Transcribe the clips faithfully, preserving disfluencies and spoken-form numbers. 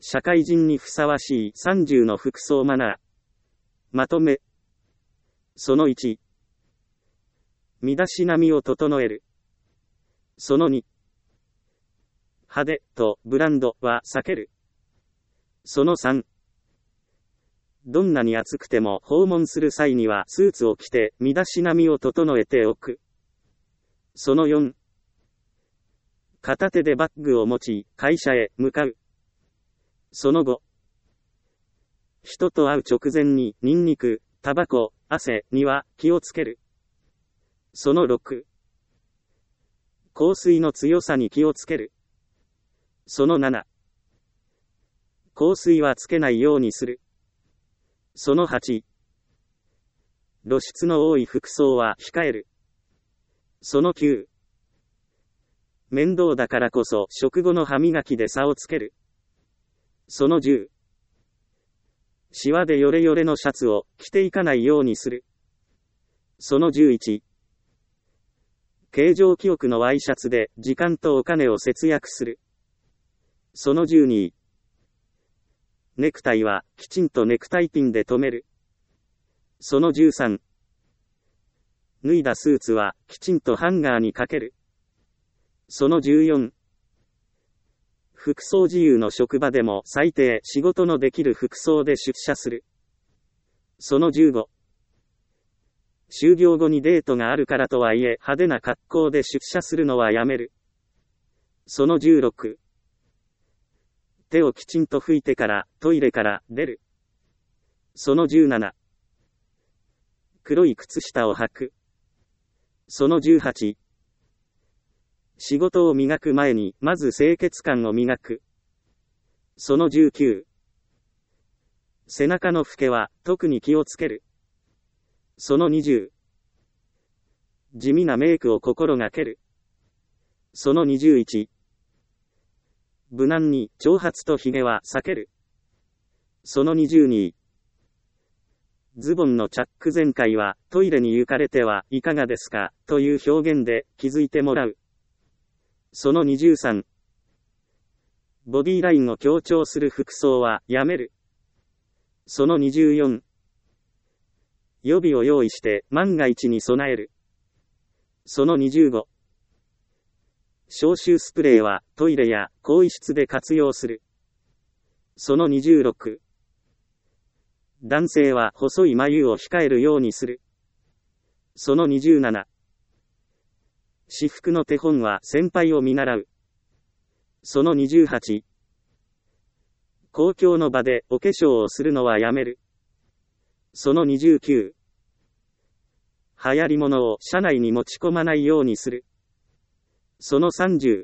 社会人にふさわしいさんじゅうの服装マナー。まとめ。そのいち。身だしなみを整える。そのに。派手とブランドは避ける。そのさん。どんなに暑くても訪問する際にはスーツを着て身だしなみを整えておく。そのよん。片手でバッグを持ち会社へ向かう。そのご。人と会う直前にニンニク、タバコ、汗には気をつける。そのろく。香水の強さに気をつける。そのなな。香水はつけないようにする。そのはち。露出の多い服装は控える。そのきゅう。面倒だからこそ食後の歯磨きで差をつける。そのじゅう。シワでヨレヨレのシャツを着ていかないようにする。そのじゅういち。形状記憶のワイシャツで時間とお金を節約する。そのじゅうに。ネクタイはきちんとネクタイピンで留める。そのじゅうさん。脱いだスーツはきちんとハンガーにかける。そのじゅうよん。服装自由の職場でも最低仕事のできる服装で出社する。そのじゅうご。就業後にデートがあるからとはいえ派手な格好で出社するのはやめる。そのじゅうろく。手をきちんと拭いてからトイレから出る。そのじゅうなな。黒い靴下を履く。そのじゅうはち。仕事を磨く前にまず清潔感を磨く。そのじゅうきゅう。背中の老けは特に気をつける。そのにじゅう。地味なメイクを心がける。そのにじゅういち。無難に長髪と髭は避ける。そのにじゅうに。ズボンのチャック全開はトイレに行かれてはいかがですかという表現で気づいてもらう。そのにじゅうさん。ボディラインを強調する服装はやめる。そのにじゅうよん。予備を用意して万が一に備える。そのにじゅうご。消臭スプレーはトイレや更衣室で活用する。そのにじゅうろく。男性は細い眉を控えるようにする。そのにじゅうなな。私服の手本は先輩を見習う。そのにじゅうはち。公共の場でお化粧をするのはやめる。そのにじゅうきゅう。流行り物を車内に持ち込まないようにする。そのさんじゅう。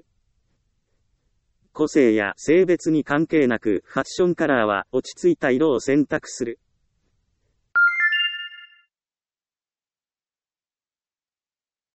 個性や性別に関係なくファッションカラーは落ち着いた色を選択する。